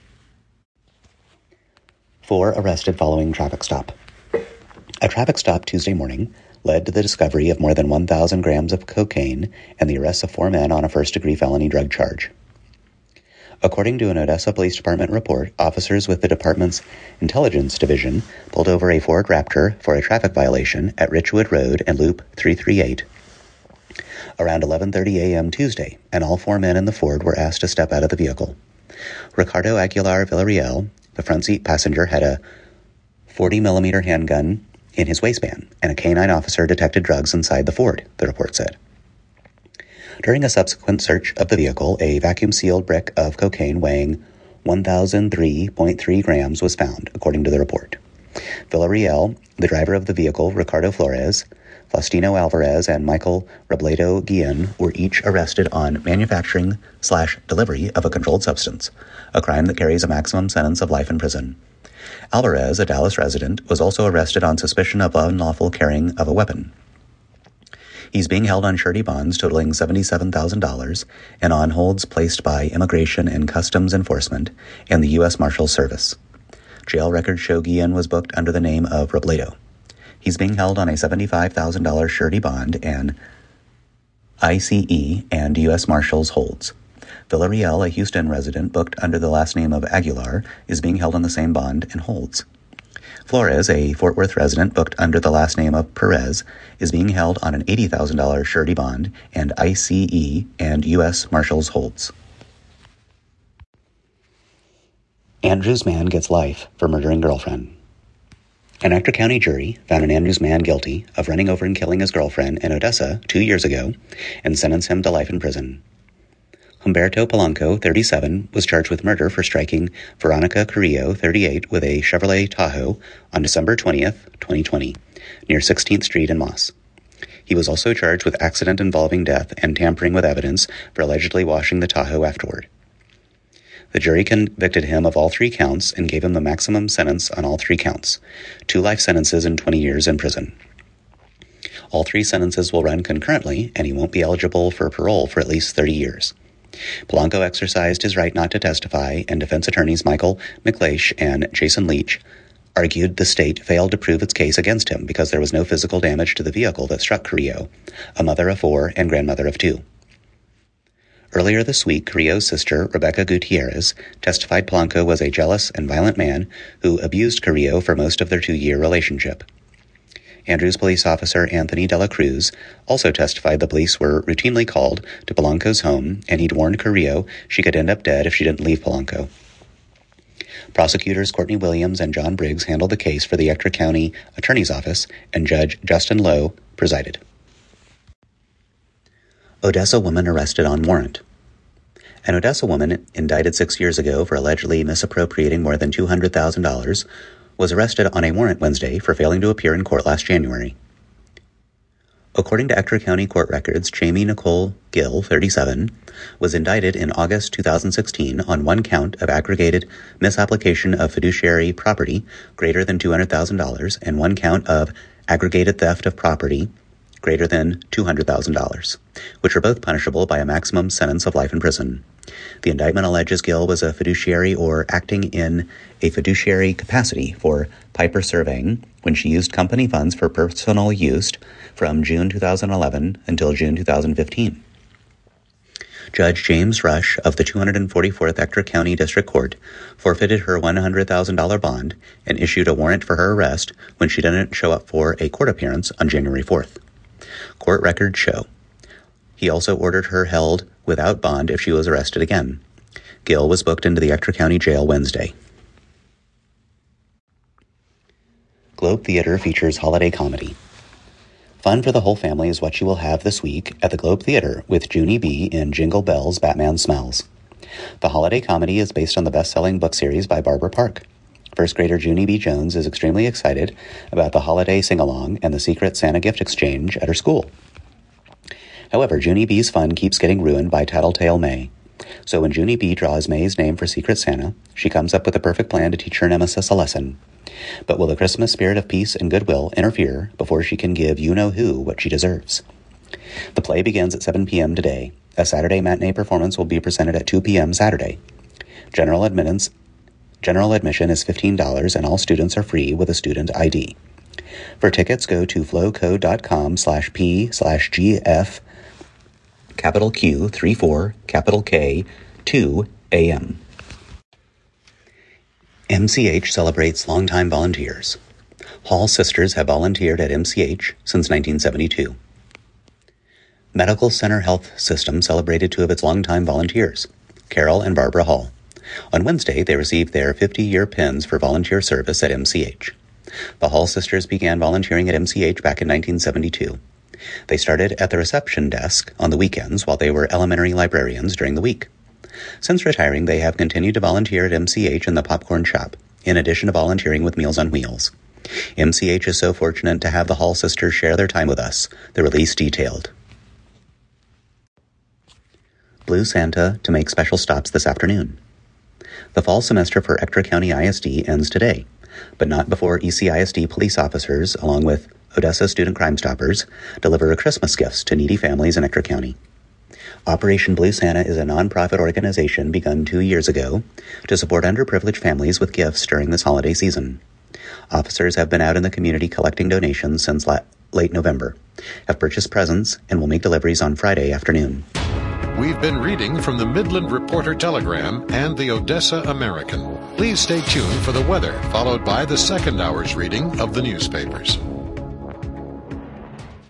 Four arrested following traffic stop. A traffic stop Tuesday morning led to the discovery of more than one thousand grams of cocaine and the arrest of four men on a first-degree felony drug charge. According to an Odessa Police Department report, officers with the department's Intelligence Division pulled over a Ford Raptor for a traffic violation at Richwood Road and Loop three thirty-eight around eleven thirty a.m. Tuesday, and all four men in the Ford were asked to step out of the vehicle. Ricardo Aguilar Villarreal, the front seat passenger, had a forty millimeter handgun in his waistband, and a canine officer detected drugs inside the Ford, the report said. During a subsequent search of the vehicle, a vacuum-sealed brick of cocaine weighing one thousand three point three grams was found, according to the report. Villarreal, the driver of the vehicle, Ricardo Flores, Faustino Alvarez, and Michael Robledo Guillen were each arrested on manufacturing slash delivery of a controlled substance, a crime that carries a maximum sentence of life in prison. Alvarez, a Dallas resident, was also arrested on suspicion of unlawful carrying of a weapon. He's being held on surety bonds totaling seventy-seven thousand dollars and on holds placed by Immigration and Customs Enforcement and the U S Marshals Service. Jail records show Guillen was booked under the name of Robledo. He's being held on a seventy-five thousand dollars surety bond and I C E and U S Marshals holds. Villarreal, a Houston resident booked under the last name of Aguilar, is being held on the same bond and holds. Flores, a Fort Worth resident booked under the last name of Perez, is being held on an eighty thousand dollars surety bond and I C E and U S Marshals holds. Andrews man gets life for murdering girlfriend. An Ector County jury found an Andrews man guilty of running over and killing his girlfriend in Odessa two years ago and sentenced him to life in prison. Humberto Polanco, thirty-seven, was charged with murder for striking Veronica Carrillo, thirty-eight, with a Chevrolet Tahoe on December twentieth, twenty twenty, near sixteenth Street in Moss. He was also charged with accident involving death and tampering with evidence for allegedly washing the Tahoe afterward. The jury convicted him of all three counts and gave him the maximum sentence on all three counts, two life sentences and twenty years in prison. All three sentences will run concurrently, and he won't be eligible for parole for at least thirty years. Polanco exercised his right not to testify, and defense attorneys Michael McLeish and Jason Leach argued the state failed to prove its case against him because there was no physical damage to the vehicle that struck Carrillo, a mother of four and grandmother of two. Earlier this week, Carrillo's sister, Rebecca Gutierrez, testified Polanco was a jealous and violent man who abused Carrillo for most of their two-year relationship. Andrews police officer Anthony Dela Cruz also testified the police were routinely called to Polanco's home, and he'd warned Carrillo she could end up dead if she didn't leave Polanco. Prosecutors Courtney Williams and John Briggs handled the case for the Ector County Attorney's Office, and Judge Justin Lowe presided. Odessa woman arrested on warrant. An Odessa woman, indicted six years ago for allegedly misappropriating more than two hundred thousand dollars, was arrested on a warrant Wednesday for failing to appear in court last January. According to Ector County court records, Jamie Nicole Gill, thirty-seven, was indicted in August two thousand sixteen on one count of aggregated misapplication of fiduciary property greater than two hundred thousand dollars and one count of aggregated theft of property greater than two hundred thousand dollars, which are both punishable by a maximum sentence of life in prison. The indictment alleges Gill was a fiduciary or acting in a fiduciary capacity for Piper Surveying when she used company funds for personal use from June two thousand eleven until June two thousand fifteen. Judge James Rush of the two hundred forty-fourth Ector County District Court forfeited her one hundred thousand dollars bond and issued a warrant for her arrest when she didn't show up for a court appearance on January fourth. Court records show. He also ordered her held without bond if she was arrested again. Gill was booked into the Ector County Jail Wednesday. Globe Theater features holiday comedy. Fun for the whole family is what you will have this week at the Globe Theater with Junie B. in Jingle Bells, Batman Smells. The holiday comedy is based on the best-selling book series by Barbara Park. First grader Junie B. Jones is extremely excited about the holiday sing-along and the secret Santa gift exchange at her school. However, Junie B's fun keeps getting ruined by Tattletale May. So when Junie B draws May's name for Secret Santa, she comes up with a perfect plan to teach her nemesis a lesson. But will the Christmas spirit of peace and goodwill interfere before she can give you-know-who what she deserves? The play begins at seven p.m. today. A Saturday matinee performance will be presented at two p.m. Saturday. General admittance General admission is fifteen dollars and all students are free with a student I D. For tickets, go to flowco.com slash p slash gf capital Q three four capital K two a.m. M C H celebrates longtime volunteers. Hall sisters have volunteered at M C H since nineteen seventy-two. Medical Center Health System celebrated two of its longtime volunteers, Carol and Barbara Hall. On Wednesday, they received their fifty-year pins for volunteer service at M C H. The Hall sisters began volunteering at M C H back in nineteen seventy-two. They started at the reception desk on the weekends while they were elementary librarians during the week. Since retiring, they have continued to volunteer at M C H in the popcorn shop, in addition to volunteering with Meals on Wheels. M C H is so fortunate to have the Hall sisters share their time with us. The release detailed. Blue Santa to make special stops this afternoon. The fall semester for Ector County I S D ends today, but not before E C I S D police officers, along with Odessa Student Crime Stoppers, deliver Christmas gifts to needy families in Ector County. Operation Blue Santa is a nonprofit organization begun two years ago to support underprivileged families with gifts during this holiday season. Officers have been out in the community collecting donations since la- late November, have purchased presents, and will make deliveries on Friday afternoon. We've been reading from the Midland Reporter Telegram and the Odessa American. Please stay tuned for the weather, followed by the second hour's reading of the newspapers.